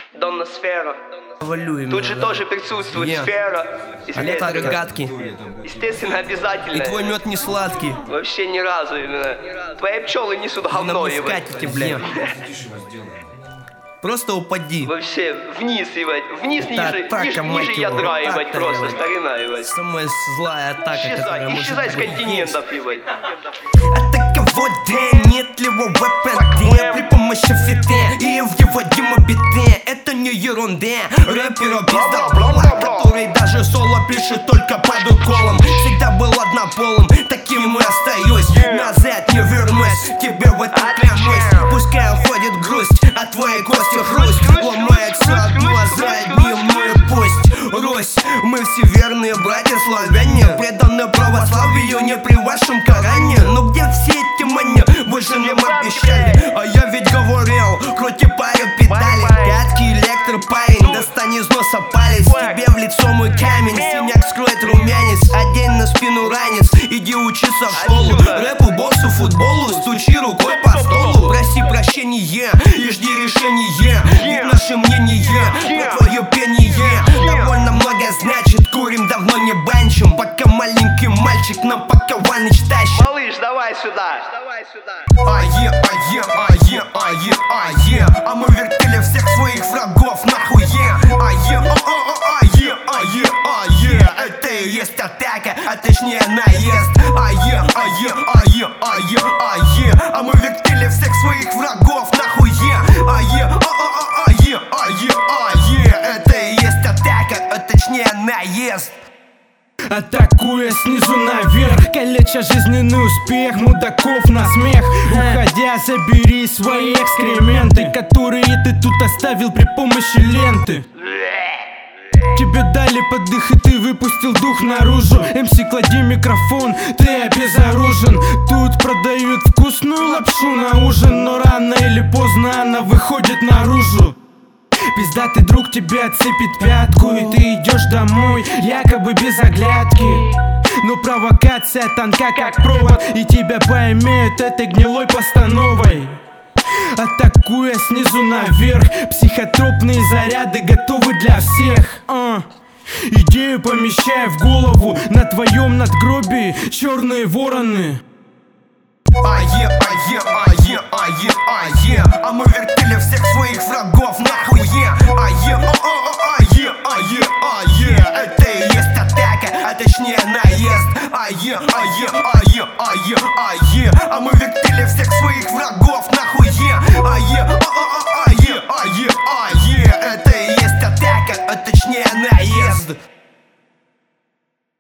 Донна Сфера. Валюем. Тут же тоже присутствует сфера. А это рогатки. Естественно, обязательно. И твой мед не сладкий. Вообще ни разу именно. Твои пчелы несут говно, ебать. блядь. Просто упади. Вообще, вниз, ебать. Вниз, ниже ядра, ебать, просто, старина, ебать. Самая злая атака, исчезай с континентов, ебать. Атака в воде, нет ли его ВПД при помощи фите и в его демобите. Это не ерунда, рэпера без доблома, который даже соло пишет только под уколом. Всегда был однополым, таким и остаюсь. Назад не вернусь, тебе в этом клянусь. Пускай уходит грусть, а твои кости хрусть. Ломается одну за одним, ну и пусть. Русь, мы все верные братья славяне, преданы православию не при вашем Коране. Но где все эти мани? Вы же нам обещали. А я ведь говорил, крути пару педали. Гадкий электропарень, достань из носа палец. Тебе в лицо мой камень, синяк скроет румянец. Одень на спину ранец, иди учиться в школу. Рэпу, боксу, футболу, стучи рукой по столу. Проси прощения и жди решения. Ведь наше мнение про твое пение довольно много значит. Курим, давно не банчим, пока маленький мальчик нам паковальныч тащит. Малыш, давай сюда. А мы вертели всех своих врагов нахуй. Это и есть атака, а точнее наезд. А мы вертели всех своих врагов нахуй. Это и есть атака, а точнее наезд. Атакуя снизу наверх, калеча жизненный успех мудаков на смех. Уходя, забери свои экскременты, которые ты тут оставил при помощи ленты. Тебе дали подых, и ты выпустил дух наружу. МС, клади микрофон, ты обезоружен. Тут продают вкусную лапшу на ужин, но рано или поздно она выходит наружу. Пиздатый друг тебе отцепит пятку, и ты идешь домой, якобы без оглядки. Но провокация тонка как провод, и тебя поимеют этой гнилой постановой. Атакуя снизу наверх, психотропные заряды готовы для всех. Идею помещая в голову, на твоем надгробии черные вороны. А мы вертели всех своих врагов нахуй. Это и есть атака, а точнее наезд. А мы вертели всех своих врагов нахуй. Это и есть атака, а точнее наезд.